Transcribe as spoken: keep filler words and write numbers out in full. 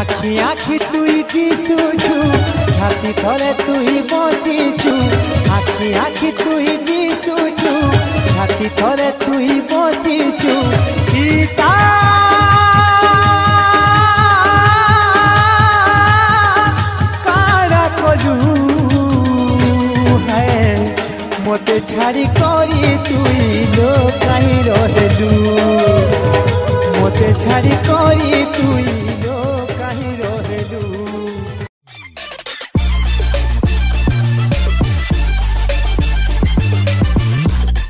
आखि आखि तुई दिशुछु छाती तले तुई बसिछु आखि आखि तुई दिशुछु छाती तले तुई बसिछु सीता कारा करू है मोते छाड़ी करी तुई लो कहीं रहलू मोते छाड़ी करी तुई लो।